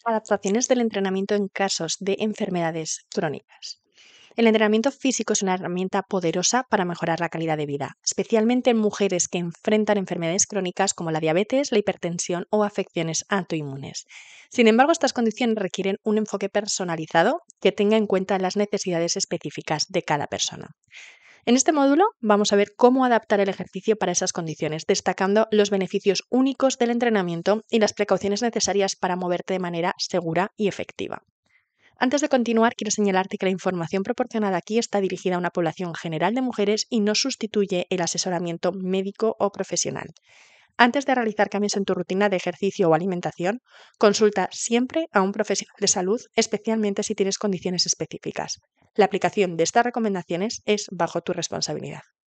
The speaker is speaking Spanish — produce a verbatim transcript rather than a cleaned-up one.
Adaptaciones del entrenamiento en casos de enfermedades crónicas. El entrenamiento físico es una herramienta poderosa para mejorar la calidad de vida, especialmente en mujeres que enfrentan enfermedades crónicas como la diabetes, la hipertensión o afecciones autoinmunes. Sin embargo, estas condiciones requieren un enfoque personalizado que tenga en cuenta las necesidades específicas de cada persona. En este módulo vamos a ver cómo adaptar el ejercicio para esas condiciones, destacando los beneficios únicos del entrenamiento y las precauciones necesarias para moverte de manera segura y efectiva. Antes de continuar, quiero señalarte que la información proporcionada aquí está dirigida a una población general de mujeres y no sustituye el asesoramiento médico o profesional. Antes de realizar cambios en tu rutina de ejercicio o alimentación, consulta siempre a un profesional de salud, especialmente si tienes condiciones específicas. La aplicación de estas recomendaciones es bajo tu responsabilidad.